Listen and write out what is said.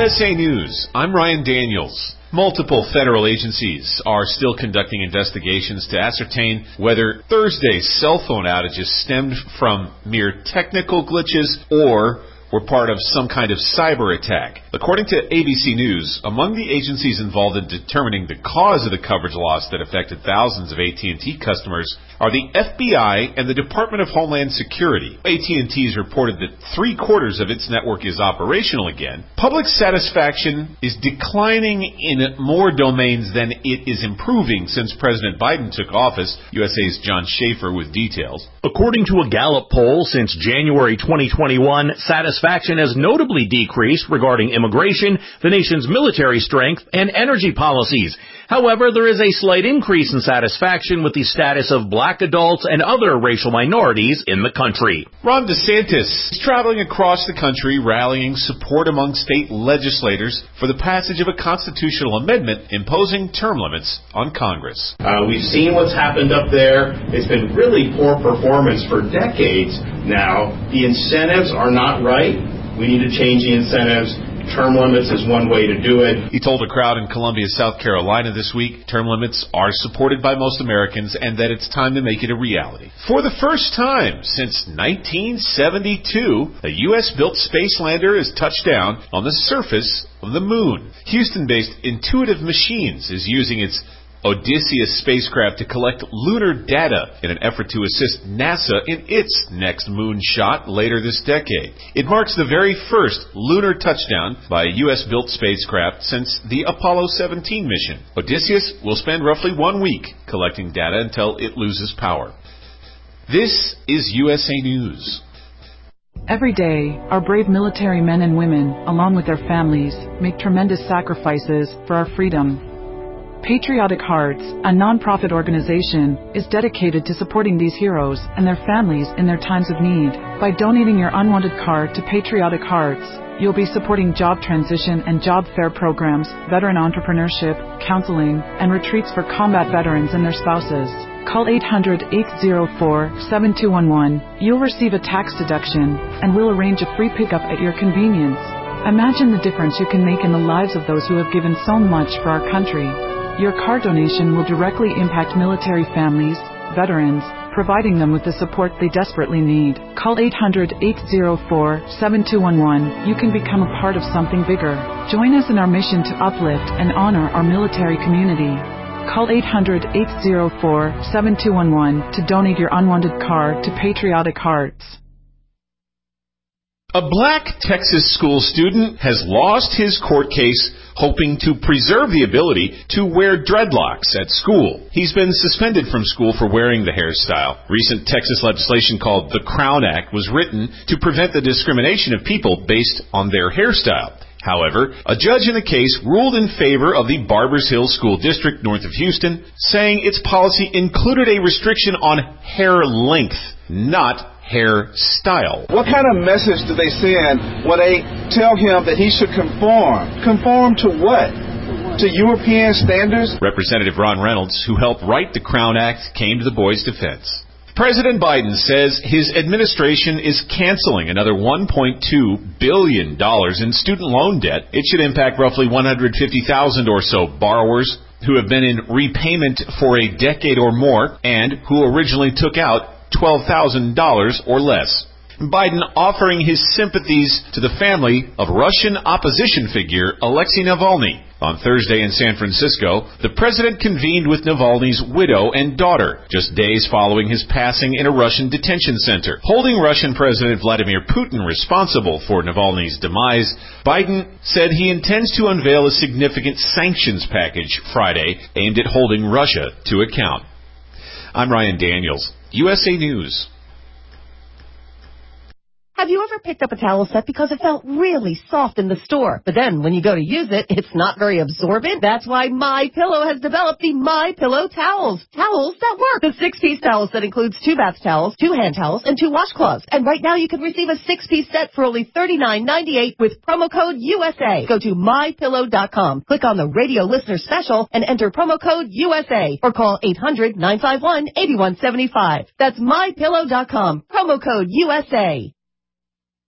USA News, I'm Ryan Daniels. Multiple federal agencies are still conducting investigations to ascertain whether Thursday's cell phone outages stemmed from mere technical glitches or were part of some kind of cyber attack. According to ABC News, among the agencies involved in determining the cause of the coverage loss that affected thousands of AT&T customers are the FBI and the Department of Homeland Security. AT&T's reported that 3/4 of its network is operational again. Public satisfaction is declining in more domains than it is improving since President Biden took office. USA's John Schaefer with details. According to a Gallup poll since January 2021, satisfaction has notably decreased regarding immigration, the nation's military strength, and energy policies. However, there is a slight increase in satisfaction with the status of black adults and other racial minorities in the country. Ron DeSantis is traveling across the country rallying support among state legislators for the passage of a constitutional amendment imposing term limits on Congress. We've seen what's happened up there. It's been really poor performance for decades now. The incentives are not right. We need to change the incentives. Term limits is one way to do it. He told a crowd in Columbia, South Carolina this week term limits are supported by most Americans and that it's time to make it a reality. For the first time since 1972, a U.S.-built space lander has touched down on the surface of the moon. Houston-based Intuitive Machines is using its Odysseus spacecraft to collect lunar data in an effort to assist NASA in its next moon shot later this decade. It marks the very first lunar touchdown by a U.S.-built spacecraft since the Apollo 17 mission. Odysseus will spend roughly 1 week collecting data until it loses power. This is USA News. Every day, our brave military men and women, along with their families, make tremendous sacrifices for our freedom. Patriotic Hearts, a non-profit organization, is dedicated to supporting these heroes and their families in their times of need. By donating your unwanted car to Patriotic Hearts, you'll be supporting job transition and job fair programs, veteran entrepreneurship, counseling, and retreats for combat veterans and their spouses. Call 800-804-7211. You'll receive a tax deduction, and we'll arrange a free pickup at your convenience. Imagine the difference you can make in the lives of those who have given so much for our country. Your car donation will directly impact military families, veterans, providing them with the support they desperately need. Call 800-804-7211. You can become a part of something bigger. Join us in our mission to uplift and honor our military community. Call 800-804-7211 to donate your unwanted car to Patriotic Hearts. A black Texas school student has lost his court case hoping to preserve the ability to wear dreadlocks at school. He's been suspended from school for wearing the hairstyle. Recent Texas legislation called the Crown Act was written to prevent the discrimination of people based on their hairstyle. However, a judge in the case ruled in favor of the Barbers Hill School District north of Houston, saying its policy included a restriction on hair length, not hairstyle. What kind of message do they send when they tell him that he should conform? Conform to what? To European standards? Representative Ron Reynolds, who helped write the Crown Act, came to the boys' defense. President Biden says his administration is canceling another $1.2 billion in student loan debt. It should impact roughly 150,000 or so borrowers who have been in repayment for a decade or more and who originally took out $12,000 or less. Biden offering his sympathies to the family of Russian opposition figure Alexei Navalny. On Thursday in San Francisco, the president convened with Navalny's widow and daughter, just days following his passing in a Russian detention center. Holding Russian President Vladimir Putin responsible for Navalny's demise, Biden said he intends to unveil a significant sanctions package Friday aimed at holding Russia to account. I'm Ryan Daniels, USA News. Have you ever picked up a towel set because it felt really soft in the store, but then when you go to use it, it's not very absorbent? That's why MyPillow has developed the MyPillow towels. Towels that work. The 6-piece towel set includes 2 bath towels, 2 hand towels, and 2 washcloths. And right now you can receive a 6-piece set for only $39.98 with promo code USA. Go to MyPillow.com, click on the radio listener special, and enter promo code USA, or call 800-951-8175. That's MyPillow.com, promo code USA.